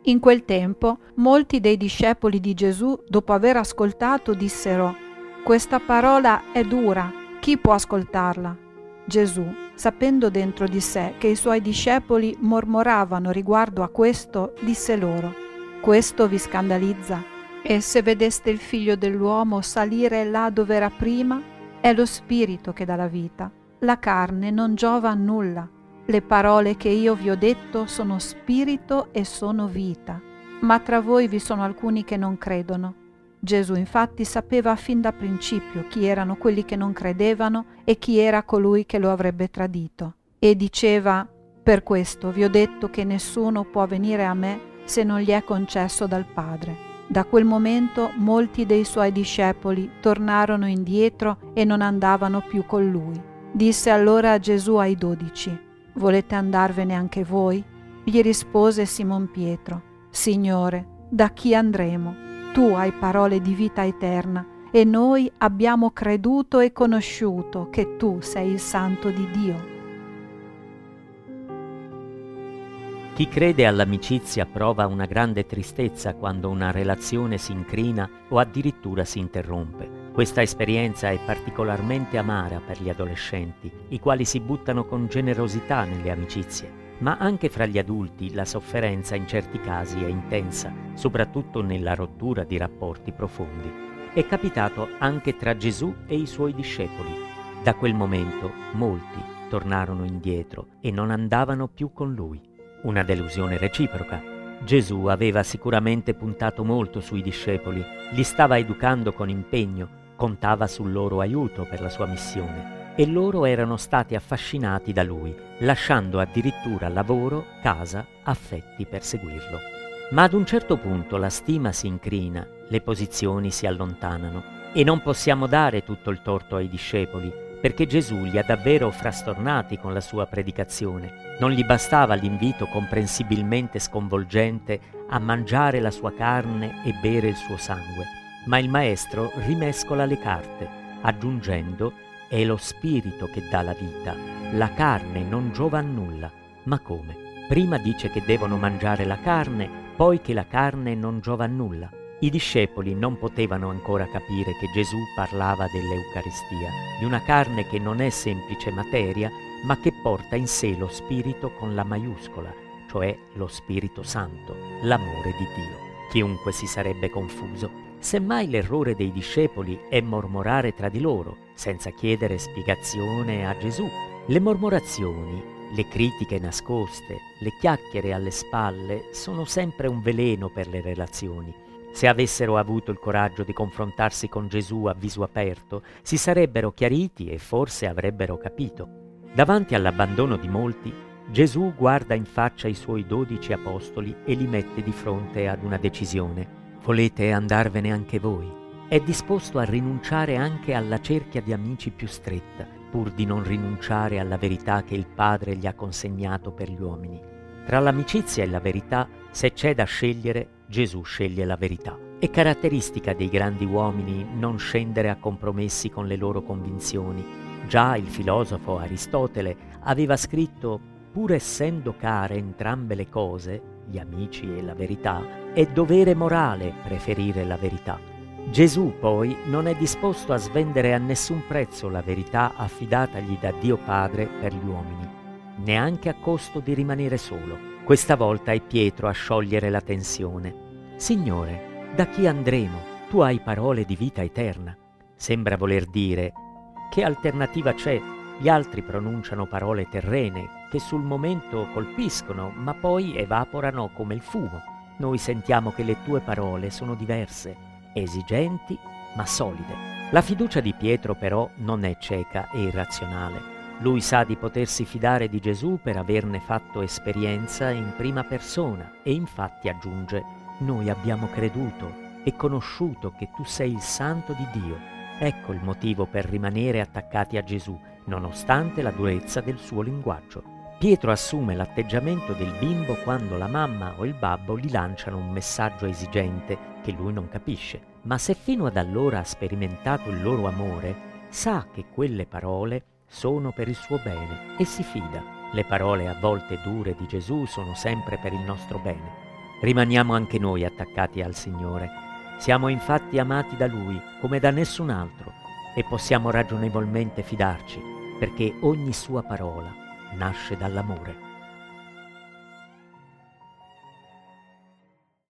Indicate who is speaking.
Speaker 1: In quel tempo molti dei discepoli di Gesù, dopo aver ascoltato, dissero: «Questa parola è dura, chi può ascoltarla?» Gesù, sapendo dentro di sé che i suoi discepoli mormoravano riguardo a questo, disse loro: «Questo vi scandalizza? E se vedeste il Figlio dell'uomo salire là dove era prima, è lo Spirito che dà la vita. La carne non giova a nulla. Le parole che io vi ho detto sono spirito e sono vita. Ma tra voi vi sono alcuni che non credono». Gesù infatti sapeva fin da principio chi erano quelli che non credevano e chi era colui che lo avrebbe tradito. E diceva: «Per questo vi ho detto che nessuno può venire a me se non gli è concesso dal Padre». Da quel momento molti dei suoi discepoli tornarono indietro e non andavano più con lui. Disse allora Gesù ai 12: «Volete andarvene anche voi?» Gli rispose Simon Pietro: «Signore, da chi andremo? Tu hai parole di vita eterna e noi abbiamo creduto e conosciuto che tu sei il Santo di Dio».
Speaker 2: Chi crede all'amicizia prova una grande tristezza quando una relazione si incrina o addirittura si interrompe. Questa esperienza è particolarmente amara per gli adolescenti, i quali si buttano con generosità nelle amicizie. Ma anche fra gli adulti la sofferenza in certi casi è intensa, soprattutto nella rottura di rapporti profondi. È capitato anche tra Gesù e i suoi discepoli. Da quel momento molti tornarono indietro e non andavano più con lui. Una delusione reciproca. Gesù aveva sicuramente puntato molto sui discepoli, li stava educando con impegno, contava sul loro aiuto per la sua missione. E loro erano stati affascinati da lui, lasciando addirittura lavoro, casa, affetti per seguirlo. Ma ad un certo punto la stima si incrina, le posizioni si allontanano e non possiamo dare tutto il torto ai discepoli, perché Gesù li ha davvero frastornati con la sua predicazione. Non gli bastava l'invito comprensibilmente sconvolgente a mangiare la sua carne e bere il suo sangue, ma il Maestro rimescola le carte, aggiungendo: «È lo spirito che dà la vita, la carne non giova a nulla». Ma come? Prima dice che devono mangiare la carne, poi che la carne non giova a nulla. I discepoli non potevano ancora capire che Gesù parlava dell'Eucaristia, di una carne che non è semplice materia, ma che porta in sé lo spirito con la maiuscola, cioè lo Spirito Santo, l'amore di Dio. Chiunque si sarebbe confuso. Semmai l'errore dei discepoli è mormorare tra di loro, senza chiedere spiegazione a Gesù. Le mormorazioni, le critiche nascoste, le chiacchiere alle spalle sono sempre un veleno per le relazioni. Se avessero avuto il coraggio di confrontarsi con Gesù a viso aperto, si sarebbero chiariti e forse avrebbero capito. Davanti all'abbandono di molti, Gesù guarda in faccia i suoi 12 apostoli e li mette di fronte ad una decisione. Volete andarvene anche voi? È disposto a rinunciare anche alla cerchia di amici più stretta, pur di non rinunciare alla verità che il Padre gli ha consegnato per gli uomini. Tra l'amicizia e la verità, se c'è da scegliere, Gesù sceglie la verità. È caratteristica dei grandi uomini non scendere a compromessi con le loro convinzioni. Già il filosofo Aristotele aveva scritto: «Pur essendo care entrambe le cose, gli amici e la verità, è dovere morale preferire la verità». Gesù poi non è disposto a svendere a nessun prezzo la verità affidatagli da Dio Padre per gli uomini, neanche a costo di rimanere solo. Questa volta è Pietro a sciogliere la tensione. «Signore, da chi andremo? Tu hai parole di vita eterna». Sembra voler dire: che alternativa c'è? Gli altri pronunciano parole terrene che sul momento colpiscono, ma poi evaporano come il fumo. Noi sentiamo che le tue parole sono diverse, esigenti ma solide. La fiducia di Pietro però non è cieca e irrazionale. Lui sa di potersi fidare di Gesù per averne fatto esperienza in prima persona e infatti aggiunge: «Noi abbiamo creduto e conosciuto che tu sei il Santo di Dio». Ecco il motivo per rimanere attaccati a Gesù, nonostante la durezza del suo linguaggio. Pietro assume l'atteggiamento del bimbo quando la mamma o il babbo gli lanciano un messaggio esigente che lui non capisce, ma se fino ad allora ha sperimentato il loro amore, sa che quelle parole sono per il suo bene e si fida. Le parole a volte dure di Gesù sono sempre per il nostro bene. Rimaniamo anche noi attaccati al Signore. Siamo infatti amati da Lui come da nessun altro e possiamo ragionevolmente fidarci, perché ogni sua parola nasce dall'amore.